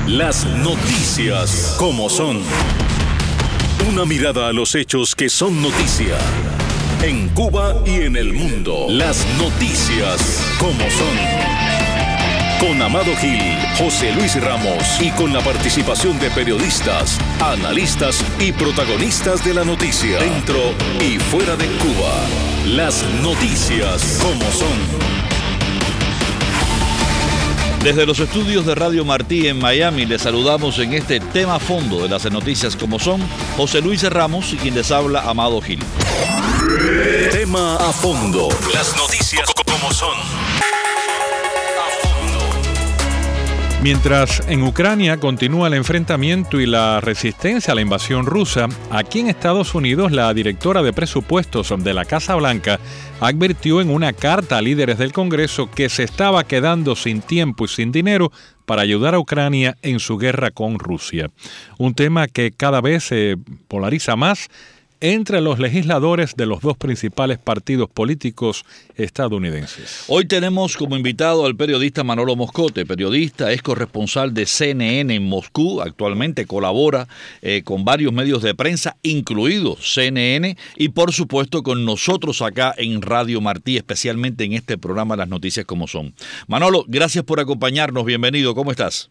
Las noticias como son. Una mirada a los hechos que son noticia. En Cuba y en el mundo. Las noticias como son. Con Amado Gil, José Luis Ramos y con la participación de periodistas, analistas y protagonistas de la noticia. Dentro y fuera de Cuba. Las noticias como son. Desde los estudios de Radio Martí en Miami les saludamos en este tema a fondo de las noticias como son José Luis Ramos y quien les habla Amado Gil. Tema a fondo. Las noticias como son. Mientras en Ucrania continúa el enfrentamiento y la resistencia a la invasión rusa, aquí en Estados Unidos la directora de presupuestos de la Casa Blanca advirtió en una carta a líderes del Congreso que se estaba quedando sin tiempo y sin dinero para ayudar a Ucrania en su guerra con Rusia. Un tema que cada vez se polariza más entre los legisladores de los dos principales partidos políticos estadounidenses. Hoy tenemos como invitado al periodista Manolo Moscote. Periodista, es corresponsal de CNN en Moscú. Actualmente colabora con varios medios de prensa, incluido CNN, y por supuesto con nosotros acá en Radio Martí, especialmente en este programa Las Noticias como son. Manolo, gracias por acompañarnos. Bienvenido. ¿Cómo estás?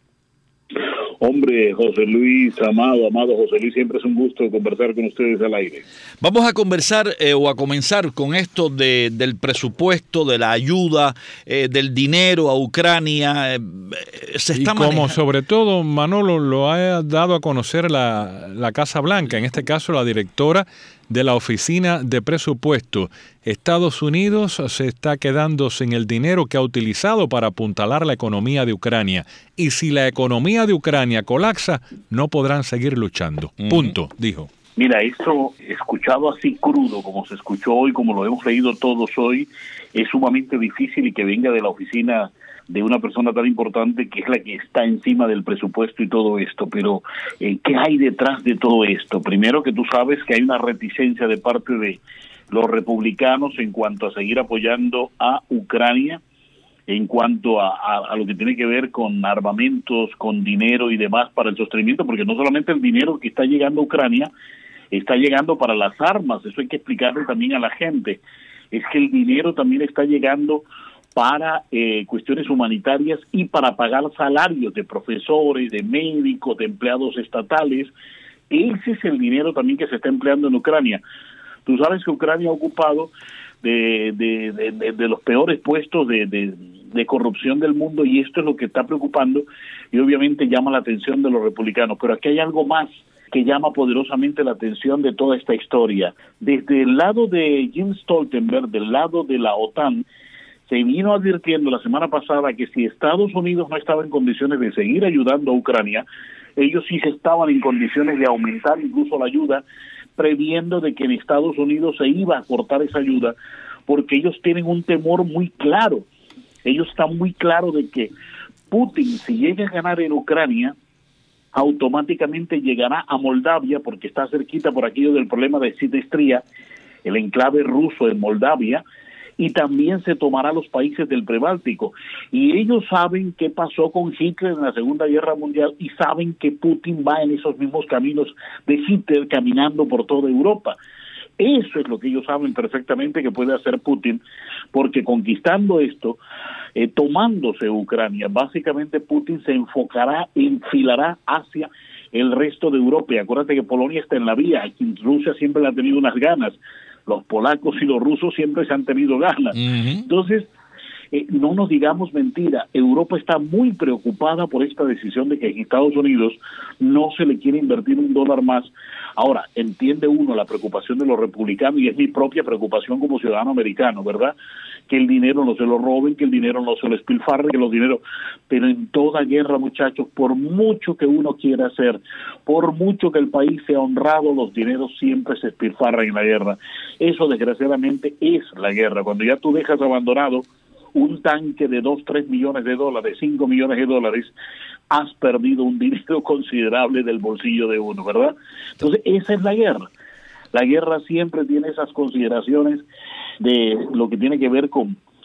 Hombre, José Luis, amado José Luis, siempre es un gusto conversar con ustedes al aire. Vamos a conversar o a comenzar con esto del presupuesto, de la ayuda, del dinero a Ucrania. Se está como sobre todo, Manolo, lo ha dado a conocer la Casa Blanca, en este caso la directora de la Oficina de Presupuesto. Estados Unidos se está quedando sin el dinero que ha utilizado para apuntalar la economía de Ucrania. Y si la economía de Ucrania colapsa, no podrán seguir luchando. Punto, dijo. Mira, eso escuchado así crudo, como se escuchó hoy, como lo hemos leído todos hoy, es sumamente difícil y que venga de la oficina de una persona tan importante que es la que está encima del presupuesto y todo esto. Pero, ¿qué hay detrás de todo esto? Primero, que tú sabes que hay una reticencia de parte de los republicanos en cuanto a seguir apoyando a Ucrania, en cuanto a lo que tiene que ver con armamentos, con dinero y demás para el sostenimiento, porque no solamente el dinero que está llegando a Ucrania está llegando para las armas, eso hay que explicarle también a la gente, es que el dinero también está llegando para cuestiones humanitarias y para pagar salarios de profesores, de médicos, de empleados estatales. Ese es el dinero también que se está empleando en Ucrania. Tú sabes que Ucrania ha ocupado de los peores puestos de corrupción del mundo, y esto es lo que está preocupando y obviamente llama la atención de los republicanos. Pero aquí hay algo más que llama poderosamente la atención de toda esta historia. Desde el lado de Jens Stoltenberg, del lado de la OTAN, se vino advirtiendo la semana pasada que si Estados Unidos no estaba en condiciones de seguir ayudando a Ucrania, ellos sí estaban en condiciones de aumentar incluso la ayuda, previendo de que en Estados Unidos se iba a cortar esa ayuda, porque ellos tienen un temor muy claro. Ellos están muy claros de que Putin, si llega a ganar en Ucrania, automáticamente llegará a Moldavia, porque está cerquita por aquello del problema de Sidestria, el enclave ruso en Moldavia, y también se tomará los países del prebáltico. Y ellos saben qué pasó con Hitler en la Segunda Guerra Mundial y saben que Putin va en esos mismos caminos de Hitler caminando por toda Europa. Eso es lo que ellos saben perfectamente que puede hacer Putin, porque conquistando esto, tomándose Ucrania, básicamente Putin se enfilará hacia el resto de Europa. Y acuérdate que Polonia está en la vía, aquí Rusia siempre le ha tenido unas ganas, los polacos y los rusos siempre se han tenido ganas. Entonces, no nos digamos mentira, Europa está muy preocupada por esta decisión de que en Estados Unidos no se le quiere invertir $1 más. Ahora, entiende uno la preocupación de los republicanos, y es mi propia preocupación como ciudadano americano, ¿verdad? Que el dinero no se lo roben, que el dinero no se lo despilfarren, que los dineros... Pero en toda guerra, muchachos, por mucho que uno quiera hacer, por mucho que el país sea honrado, los dineros siempre se despilfarran en la guerra. Eso, desgraciadamente, es la guerra. Cuando ya tú dejas abandonado un tanque de 2-3 millones de dólares, 5 millones de dólares, has perdido un dinero considerable del bolsillo de uno, ¿verdad? Entonces, esa es la guerra. La guerra siempre tiene esas consideraciones de lo que tiene que ver con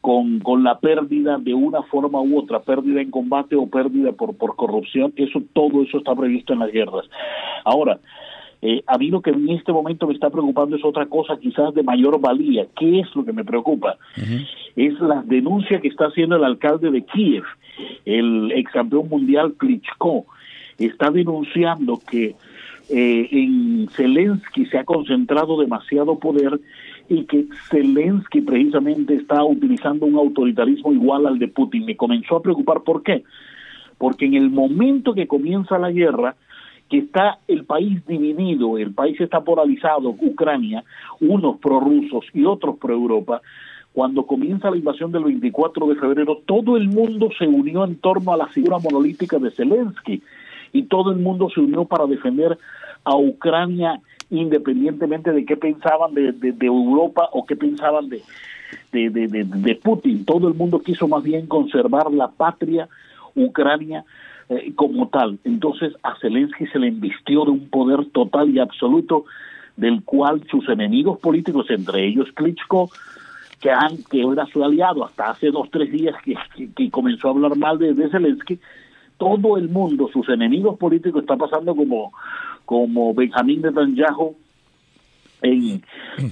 con la pérdida de una forma u otra, pérdida en combate o pérdida por corrupción. Todo eso está previsto en las guerras. Ahora, a mí lo que en este momento me está preocupando es otra cosa quizás de mayor valía. ¿Qué es lo que me preocupa? Es la denuncia que está haciendo el alcalde de Kiev, el ex campeón mundial Klitschko. Está denunciando que en Zelensky se ha concentrado demasiado poder y que Zelensky precisamente está utilizando un autoritarismo igual al de Putin. Me comenzó a preocupar. ¿Por qué? Porque en el momento que comienza la guerra, que está el país dividido, el país está polarizado, Ucrania, unos prorrusos y otros pro-Europa, cuando comienza la invasión del 24 de febrero, todo el mundo se unió en torno a la figura monolítica de Zelensky y todo el mundo se unió para defender a Ucrania independientemente de qué pensaban de Europa o qué pensaban de Putin. Todo el mundo quiso más bien conservar la patria Ucrania como tal. Entonces a Zelensky se le invistió de un poder total y absoluto del cual sus enemigos políticos, entre ellos Klitschko, que era su aliado hasta hace 2-3 días que comenzó a hablar mal de Zelensky, todo el mundo, sus enemigos políticos, está pasando como Benjamín Netanyahu en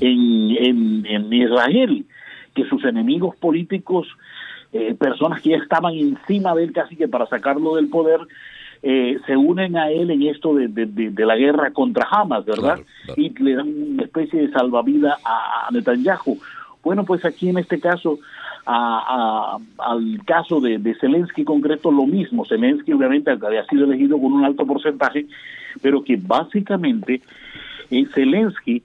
Israel, que sus enemigos políticos, personas que ya estaban encima de él casi que para sacarlo del poder, se unen a él en esto de la guerra contra Hamas, ¿verdad? Claro. Y le dan una especie de salvavidas a Netanyahu. Bueno, pues aquí en este caso, al caso de Zelensky concreto, lo mismo. Zelensky obviamente había sido elegido con un alto porcentaje, pero que básicamente Zelensky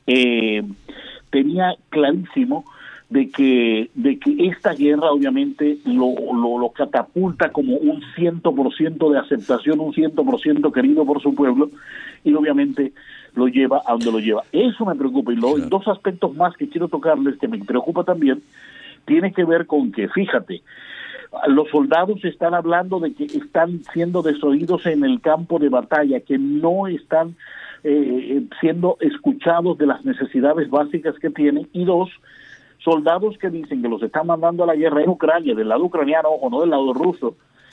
tenía clarísimo de que esta guerra obviamente lo catapulta como un 100% de aceptación, un 100% querido por su pueblo, y obviamente lo lleva a donde lo lleva. Eso me preocupa. Y dos aspectos más que quiero tocarles que me preocupa también, tiene que ver con que, fíjate, los soldados están hablando de que están siendo desoídos en el campo de batalla, que no están siendo escuchados de las necesidades básicas que tienen, y dos, soldados que dicen que los están mandando a la guerra en Ucrania, del lado ucraniano o no del lado ruso,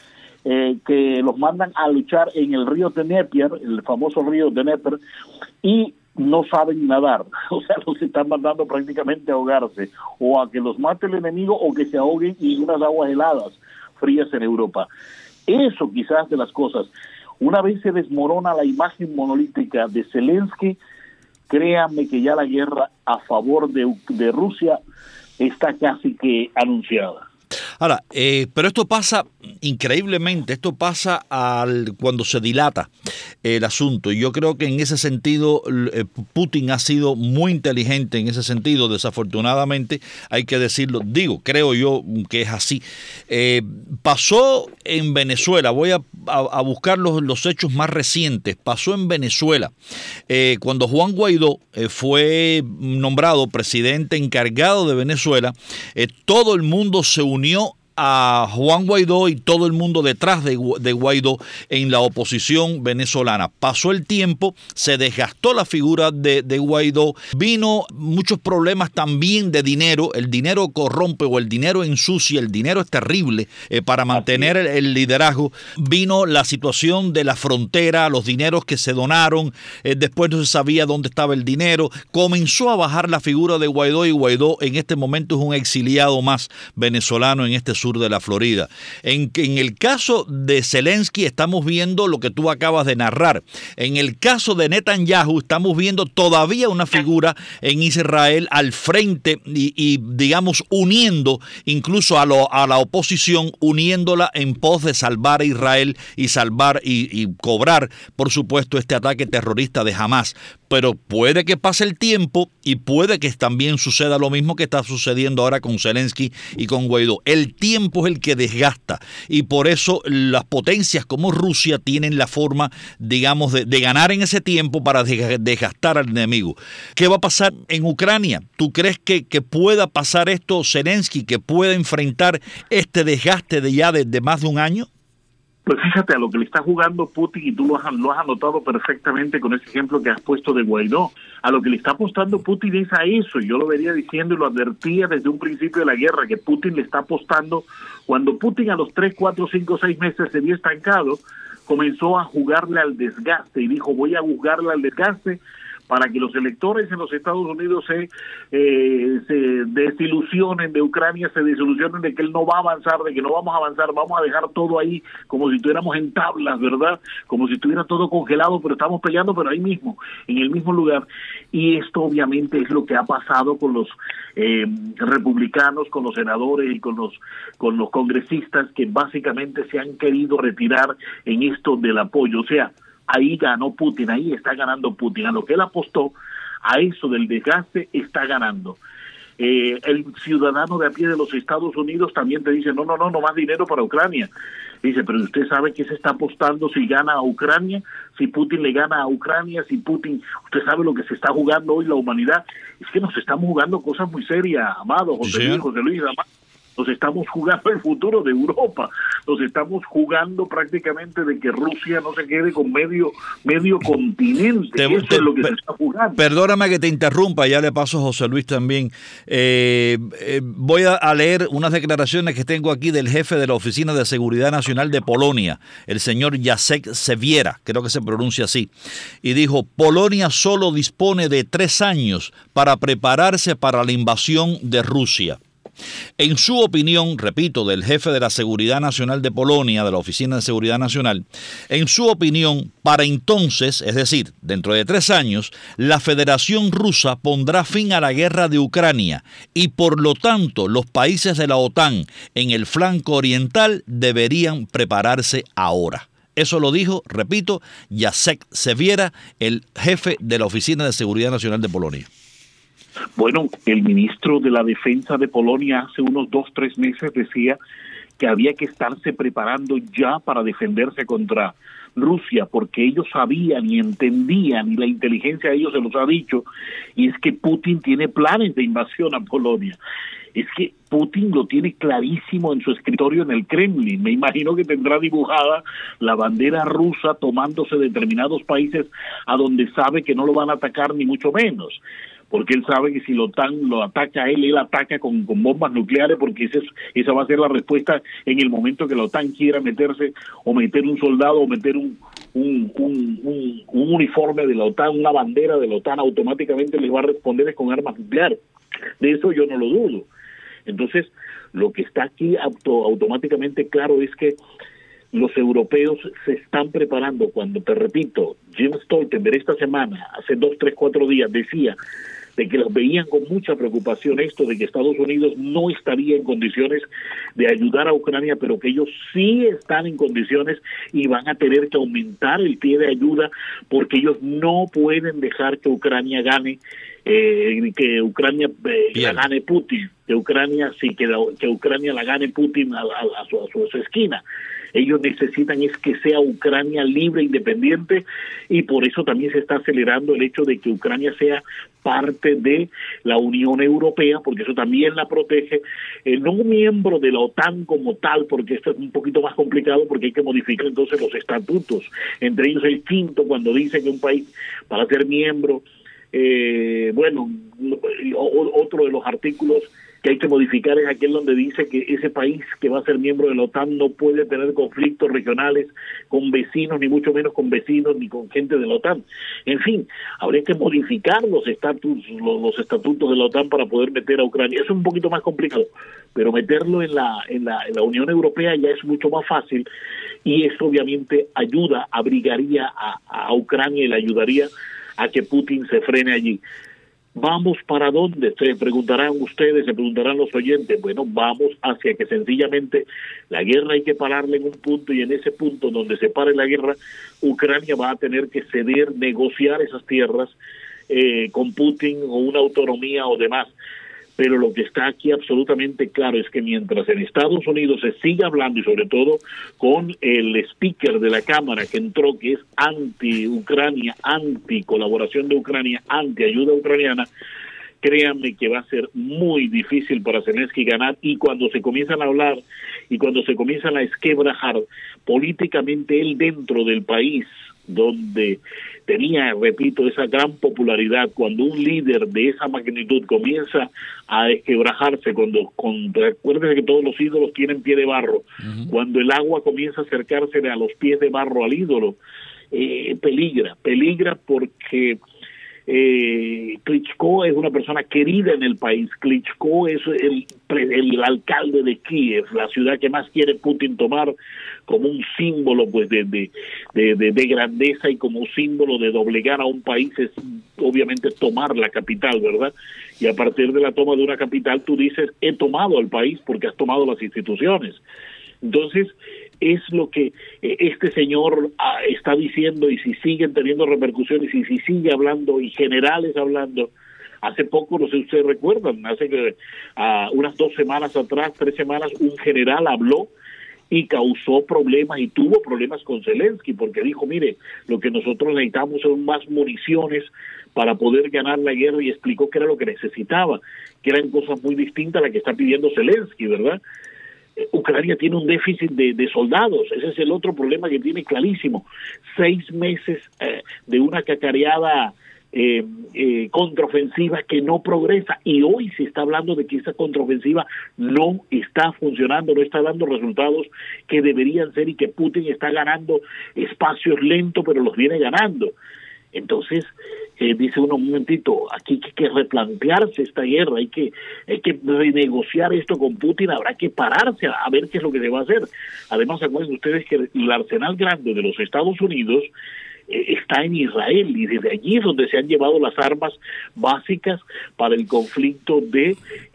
que los mandan a luchar en el río Dnieper, el famoso río Dnieper, y no saben nadar. O sea, los están mandando prácticamente a ahogarse, o a que los mate el enemigo, o que se ahoguen en unas aguas heladas, frías en Europa. Eso quizás de las cosas. Una vez se desmorona la imagen monolítica de Zelensky, créanme que ya la guerra a favor de Rusia está casi que anunciada. Ahora, pero esto pasa increíblemente, esto pasa cuando se dilata el asunto. Y yo creo que en ese sentido Putin ha sido muy inteligente en ese sentido, desafortunadamente, hay que decirlo. Creo yo que es así. Pasó en Venezuela, voy a buscar los hechos más recientes. Pasó en Venezuela, cuando Juan Guaidó fue nombrado presidente encargado de Venezuela, todo el mundo se unió a Juan Guaidó y todo el mundo detrás de Guaidó en la oposición venezolana. Pasó el tiempo, se desgastó la figura de Guaidó, vino muchos problemas también de dinero, el dinero corrompe o el dinero ensucia, el dinero es terrible para mantener el liderazgo. Vino la situación de la frontera, los dineros que se donaron, después no se sabía dónde estaba el dinero, comenzó a bajar la figura de Guaidó y Guaidó en este momento es un exiliado más venezolano en este sur de la Florida. En el caso de Zelensky estamos viendo lo que tú acabas de narrar. En el caso de Netanyahu estamos viendo todavía una figura en Israel al frente y digamos uniendo incluso a la oposición, uniéndola en pos de salvar a Israel y salvar y cobrar, por supuesto, este ataque terrorista de Hamas. Pero puede que pase el tiempo y puede que también suceda lo mismo que está sucediendo ahora con Zelensky y con Guaidó. El tiempo es el que desgasta y por eso las potencias como Rusia tienen la forma, digamos, de ganar en ese tiempo para desgastar al enemigo. ¿Qué va a pasar en Ucrania? ¿Tú crees que pueda pasar esto Zelensky, que pueda enfrentar este desgaste de más de un año? Pues fíjate a lo que le está jugando Putin, y tú lo has anotado perfectamente con ese ejemplo que has puesto de Guaidó. A lo que le está apostando Putin es a eso. Yo lo venía diciendo y lo advertía desde un principio de la guerra, que Putin le está apostando. Cuando Putin a los 3, 4, 5, 6 meses se vio estancado, comenzó a jugarle al desgaste y dijo, voy a jugarle al desgaste para que los electores en los Estados Unidos se desilusionen de Ucrania, se desilusionen de que él no va a avanzar, de que no vamos a avanzar, vamos a dejar todo ahí como si estuviéramos en tablas, ¿verdad? Como si estuviera todo congelado, pero estamos peleando, pero ahí mismo, en el mismo lugar. Y esto obviamente es lo que ha pasado con los republicanos, con los senadores y con los congresistas que básicamente se han querido retirar en esto del apoyo. O sea, ahí ganó Putin, ahí está ganando Putin. A lo que él apostó, a eso del desgaste, está ganando. El ciudadano de a pie de los Estados Unidos también te dice, no más dinero para Ucrania. Dice, pero usted sabe que se está apostando si gana a Ucrania, si Putin le gana a Ucrania, si Putin, usted sabe lo que se está jugando hoy la humanidad. Es que nos estamos jugando cosas muy serias, amado José Luis, amado. Nos estamos jugando el futuro de Europa, nos estamos jugando prácticamente de que Rusia no se quede con medio continente. Eso es lo que se está jugando. Perdóname que te interrumpa, ya le paso a José Luis también. Voy a leer unas declaraciones que tengo aquí del jefe de la Oficina de Seguridad Nacional de Polonia, el señor Jacek Sewiera, creo que se pronuncia así, y dijo, Polonia solo dispone de 3 años para prepararse para la invasión de Rusia. En su opinión, repito, del jefe de la Seguridad Nacional de Polonia, de la Oficina de Seguridad Nacional, en su opinión, para entonces, es decir, dentro de 3 años, la Federación Rusa pondrá fin a la guerra de Ucrania y, por lo tanto, los países de la OTAN en el flanco oriental deberían prepararse ahora. Eso lo dijo, repito, Jacek Sewiera, el jefe de la Oficina de Seguridad Nacional de Polonia. Bueno, el ministro de la Defensa de Polonia hace unos 2, 3 meses decía que había que estarse preparando ya para defenderse contra Rusia, porque ellos sabían y entendían, y la inteligencia de ellos se los ha dicho, y es que Putin tiene planes de invasión a Polonia. Es que Putin lo tiene clarísimo en su escritorio en el Kremlin. Me imagino que tendrá dibujada la bandera rusa tomándose determinados países a donde sabe que no lo van a atacar ni mucho menos. Porque él sabe que si la OTAN lo ataca a él ataca con bombas nucleares, porque esa va a ser la respuesta en el momento que la OTAN quiera meterse, o meter un soldado, o meter un uniforme de la OTAN, una bandera de la OTAN, automáticamente les va a responder con armas nucleares. De eso yo no lo dudo. Entonces, lo que está aquí automáticamente claro es que los europeos se están preparando. Cuando, te repito, Jens Stoltenberg esta semana, hace 2, 3, 4 días, decía de que los veían con mucha preocupación esto de que Estados Unidos no estaría en condiciones de ayudar a Ucrania, pero que ellos sí están en condiciones y van a tener que aumentar el pie de ayuda, porque ellos no pueden dejar que Ucrania gane, que Ucrania la gane Putin, que Ucrania que Ucrania la gane Putin a su esquina. Ellos necesitan es que sea Ucrania libre, independiente, y por eso también se está acelerando el hecho de que Ucrania sea parte de la Unión Europea, porque eso también la protege, no un miembro de la OTAN como tal, porque esto es un poquito más complicado, porque hay que modificar entonces los estatutos, entre ellos el 5º, cuando dice que un país para ser miembro, otro de los artículos que hay que modificar es aquel donde dice que ese país que va a ser miembro de la OTAN no puede tener conflictos regionales con vecinos, ni mucho menos con vecinos, ni con gente de la OTAN. En fin, habría que modificar los estatutos de la OTAN para poder meter a Ucrania. Eso es un poquito más complicado, pero meterlo en la Unión Europea ya es mucho más fácil, y eso obviamente abrigaría a Ucrania y le ayudaría a que Putin se frene allí. ¿Vamos para dónde? Se preguntarán ustedes, se preguntarán los oyentes. Bueno, vamos hacia que sencillamente la guerra hay que pararla en un punto, y en ese punto donde se pare la guerra, Ucrania va a tener que ceder, negociar esas tierras con Putin, o una autonomía o demás. Pero lo que está aquí absolutamente claro es que mientras en Estados Unidos se sigue hablando, y sobre todo con el speaker de la Cámara que entró, que es anti-Ucrania, anti-colaboración de Ucrania, anti-ayuda ucraniana, créanme que va a ser muy difícil para Zelensky ganar, y cuando se comienzan a hablar y cuando se comienzan a esquebrajar políticamente él dentro del país, donde tenía, repito, esa gran popularidad, cuando un líder de esa magnitud comienza a esquebrajarse, acuérdense que todos los ídolos tienen pie de barro, cuando el agua comienza a acercarse a los pies de barro al ídolo, peligra porque Klitschko es una persona querida en el país. Klitschko es el alcalde de Kiev, la ciudad que más quiere Putin tomar como un símbolo pues de grandeza, y como un símbolo de doblegar a un país es obviamente tomar la capital, ¿verdad? Y a partir de la toma de una capital tú dices, he tomado al país porque has tomado las instituciones. Entonces, es lo que este señor está diciendo, y si siguen teniendo repercusiones, y si sigue hablando, y generales hablando. Hace poco, no sé si ustedes recuerdan, hace unas 2 semanas atrás, 3 semanas, un general habló y causó problemas, y tuvo problemas con Zelensky, porque dijo, mire, lo que nosotros necesitamos son más municiones para poder ganar la guerra, y explicó que era lo que necesitaba, que eran cosas muy distintas a las que está pidiendo Zelensky, ¿verdad? Ucrania tiene un déficit de soldados, ese es el otro problema que tiene clarísimo. 6 meses de una cacareada contraofensiva que no progresa, y hoy se está hablando de que esa contraofensiva no está funcionando, no está dando resultados que deberían ser, y que Putin está ganando espacios lentos, pero los viene ganando. Entonces, dice uno, un momentito, aquí hay que replantearse esta guerra, hay que renegociar esto con Putin, habrá que pararse a ver qué es lo que se va a hacer. Además, acuérdense ustedes que el arsenal grande de los Estados Unidos está en Israel, y desde allí es donde se han llevado las armas básicas para el conflicto de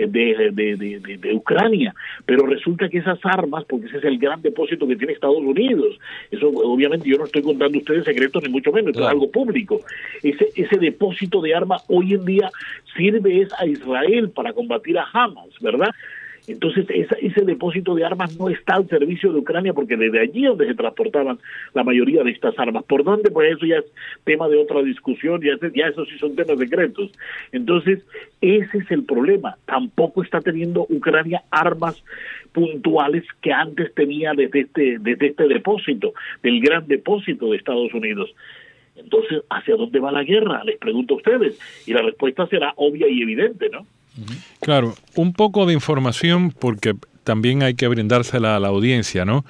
Ucrania. Pero resulta que esas armas, porque ese es el gran depósito que tiene Estados Unidos, eso obviamente yo no estoy contando a ustedes secretos ni mucho menos, claro, esto es algo público. Ese depósito de armas hoy en día sirve a Israel para combatir a Hamas, ¿verdad? Entonces ese depósito de armas no está al servicio de Ucrania, porque desde allí donde se transportaban la mayoría de estas armas. ¿Por dónde? Pues eso ya es tema de otra discusión, ya eso sí son temas secretos. Entonces ese es el problema, tampoco está teniendo Ucrania armas puntuales que antes tenía desde este depósito, del gran depósito de Estados Unidos. Entonces, ¿hacia dónde va la guerra? Les pregunto a ustedes, y la respuesta será obvia y evidente, ¿no? Claro, un poco de información, porque también hay que brindársela a la audiencia, ¿no?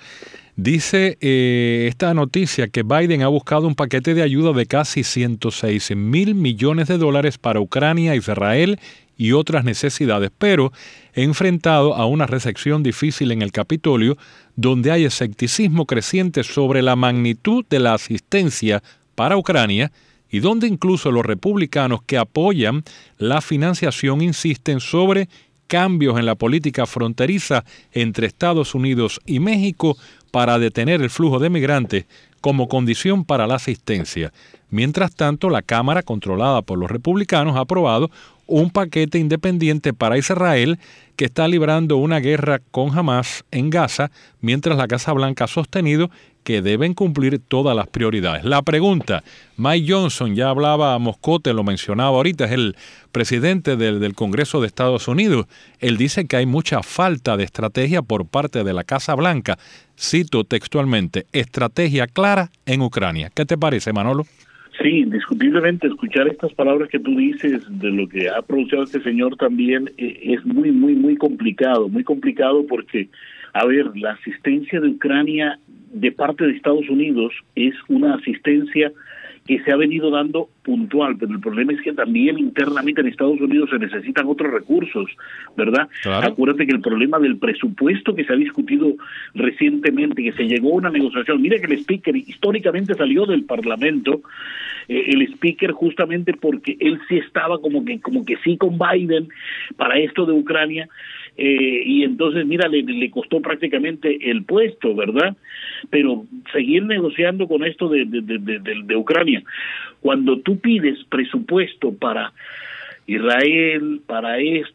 Dice esta noticia que Biden ha buscado un paquete de ayuda de casi $106 mil millones para Ucrania, Israel y otras necesidades, pero enfrentado a una recepción difícil en el Capitolio, donde hay escepticismo creciente sobre la magnitud de la asistencia para Ucrania, y donde incluso los republicanos que apoyan la financiación insisten sobre cambios en la política fronteriza entre Estados Unidos y México para detener el flujo de migrantes como condición para la asistencia. Mientras tanto, la Cámara, controlada por los republicanos, ha aprobado un paquete independiente para Israel, que está librando una guerra con Hamas en Gaza, mientras la Casa Blanca ha sostenido que deben cumplir todas las prioridades. La pregunta, Mike Johnson, ya hablaba a Moscote, lo mencionaba ahorita, es el presidente del Congreso de Estados Unidos. Él dice que hay mucha falta de estrategia por parte de la Casa Blanca. Cito textualmente, estrategia clara en Ucrania. ¿Qué te parece, Manolo? Sí, indiscutiblemente escuchar estas palabras que tú dices de lo que ha pronunciado este señor también es muy complicado porque, a ver, la asistencia de Ucrania de parte de Estados Unidos es una asistencia que se ha venido dando puntual, pero el problema es que también internamente en Estados Unidos se necesitan otros recursos, ¿verdad? Claro. Acuérdate que el problema del presupuesto que se ha discutido recientemente, que se llegó a una negociación, mira que el speaker históricamente salió del Parlamento, el speaker justamente porque él sí estaba como que sí con Biden para esto de Ucrania, y entonces mira le costó prácticamente el puesto, ¿verdad? Pero seguir negociando con esto de Ucrania, cuando tú pides presupuesto para Israel, para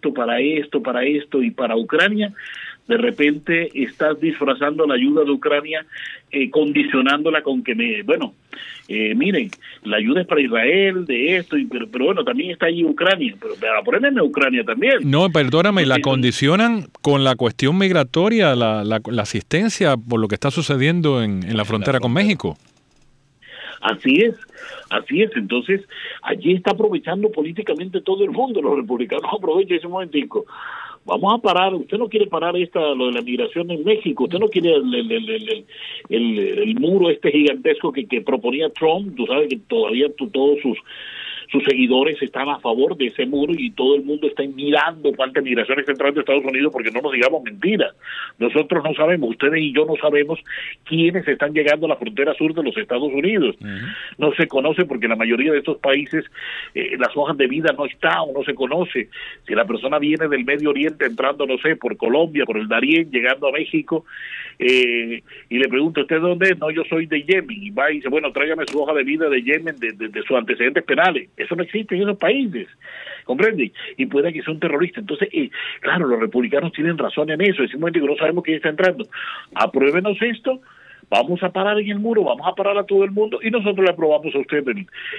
esto y para Ucrania, de repente estás disfrazando la ayuda de Ucrania, condicionándola con que miren, la ayuda es para Israel, de esto, pero bueno, también está ahí Ucrania, pero para ponerme en Ucrania también. No, perdóname, la condicionan con la cuestión migratoria, la asistencia por lo que está sucediendo en la frontera con México. Así es. Entonces, allí está aprovechando políticamente todo el mundo. Los republicanos aprovechan ese momentico. Vamos a parar. Usted no quiere parar lo de la migración en México. Usted no quiere el muro gigantesco que proponía Trump. Tú sabes que todavía todos sus seguidores están a favor de ese muro y todo el mundo está mirando cuánta migración está entrando a Estados Unidos, porque no nos digamos mentiras. Nosotros no sabemos, ustedes y yo no sabemos quiénes están llegando a la frontera sur de los Estados Unidos. No se conoce porque la mayoría de estos países las hojas de vida no está o no se conoce. Si la persona viene del Medio Oriente entrando, no sé, por Colombia, por el Darién, llegando a México, y le pregunto, ¿usted dónde es? No, yo soy de Yemen. Y va y dice, bueno, tráigame su hoja de vida de Yemen, de sus antecedentes penales. Eso no existe en esos países, ¿comprende? Y puede que sea un terrorista. Entonces, claro, los republicanos tienen razón en eso. Decimos que no sabemos quién está entrando. Apruébenos esto, vamos a parar en el muro, vamos a parar a todo el mundo y nosotros le aprobamos a usted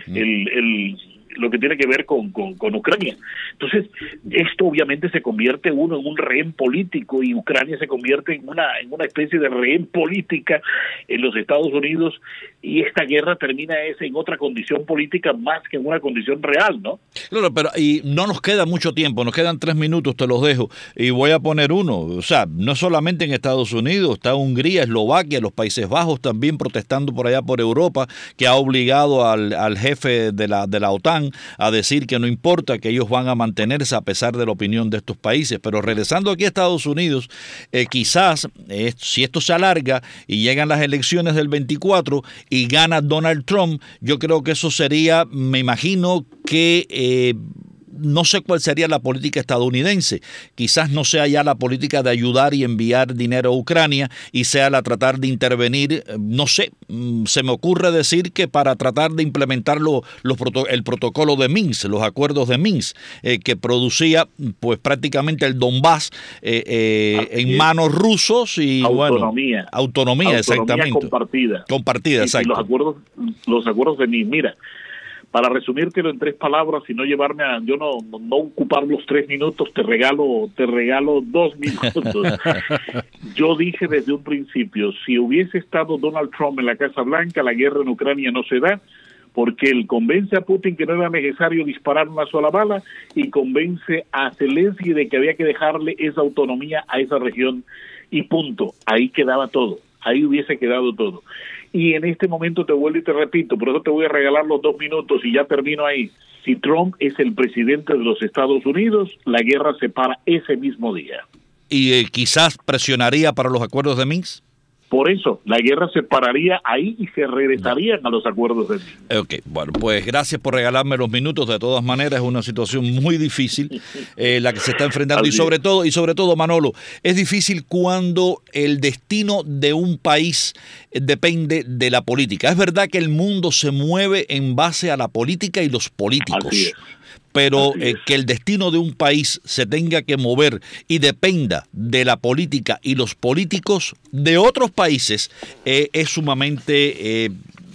lo que tiene que ver con Ucrania. Entonces, esto obviamente se convierte uno en un rehén político y Ucrania se convierte en una especie de rehén política en los Estados Unidos y esta guerra termina en otra condición política más que en una condición real, ¿no? Claro, pero y no nos queda mucho tiempo, nos quedan 3 minutos, te los dejo, y voy a poner uno. O sea, no solamente en Estados Unidos, está Hungría, Eslovaquia, los Países Bajos también protestando por allá por Europa, que ha obligado al jefe de la OTAN a decir que no importa, que ellos van a mantenerse a pesar de la opinión de estos países. Pero regresando aquí a Estados Unidos, quizás si esto se alarga y llegan las elecciones del 24 y gana Donald Trump, yo creo que eso sería, me imagino que no sé cuál sería la política estadounidense. Quizás no sea ya la política de ayudar y enviar dinero a Ucrania y sea la tratar de intervenir, no sé, se me ocurre decir que para tratar de implementar el protocolo de Minsk, los acuerdos de Minsk, que producía pues prácticamente el Donbass en manos rusos y autonomía exactamente. Compartida, exacto. Y los acuerdos de Minsk, mira, para resumírtelo en 3 palabras y no llevarme yo no ocupar los 3 minutos, te regalo 2 minutos. Yo dije desde un principio, si hubiese estado Donald Trump en la Casa Blanca, la guerra en Ucrania no se da, porque él convence a Putin que no era necesario disparar una sola bala y convence a Zelensky de que había que dejarle esa autonomía a esa región y punto. Ahí quedaba todo, ahí hubiese quedado todo. Y en este momento te vuelvo y te repito, por eso te voy a regalar los 2 minutos y ya termino ahí. Si Trump es el presidente de los Estados Unidos, la guerra se para ese mismo día. ¿Y quizás presionaría para los acuerdos de Minsk? Por eso, la guerra se pararía ahí y se regresarían a los acuerdos de Minsk. Ok, bueno, pues gracias por regalarme los minutos. De todas maneras, es una situación muy difícil la que se está enfrentando. Y sobre todo, Manolo, es difícil cuando el destino de un país depende de la política. Es verdad que el mundo se mueve en base a la política y los políticos. Pero que el destino de un país se tenga que mover y dependa de la política y los políticos de otros países es sumamente,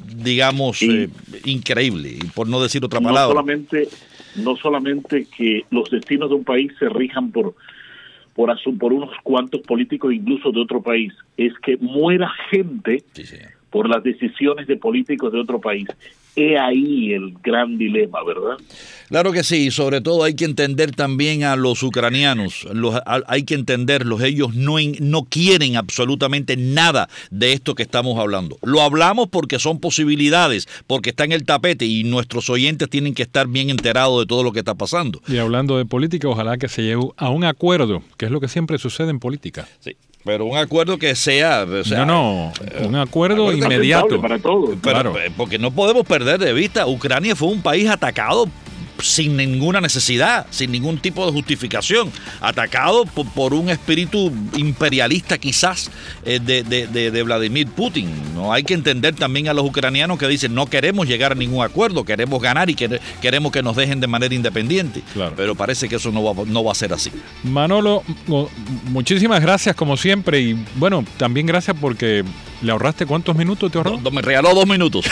increíble, por no decir otra palabra. No solamente que los destinos de un país se rijan por unos cuantos políticos incluso de otro país, es que muera gente por las decisiones de políticos de otro país. He ahí el gran dilema, ¿verdad? Claro que sí, sobre todo hay que entender también a los ucranianos, hay que entenderlos, ellos no quieren absolutamente nada de esto que estamos hablando. Lo hablamos porque son posibilidades, porque está en el tapete y nuestros oyentes tienen que estar bien enterados de todo lo que está pasando. Y hablando de política, ojalá que se llegue a un acuerdo, que es lo que siempre sucede en política. Sí. Pero un acuerdo que sea... un acuerdo inmediato. Para todos. Claro. Porque no podemos perder de vista, Ucrania fue un país atacado sin ninguna necesidad, sin ningún tipo de justificación, atacado por un espíritu imperialista quizás de Vladimir Putin. No hay que entender también a los ucranianos que dicen no queremos llegar a ningún acuerdo, queremos ganar y queremos que nos dejen de manera independiente. Claro. Pero parece que eso no va a ser así. Manolo, muchísimas gracias como siempre y bueno, también gracias porque ¿Le ahorraste cuántos minutos te ahorró? Me regaló 2 minutos.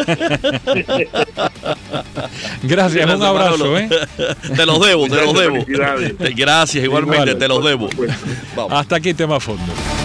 Gracias, un abrazo, Te los debo. Felicidades. Gracias, igualmente, Igual. te los debo. Vamos. Hasta aquí Tema a Fondo.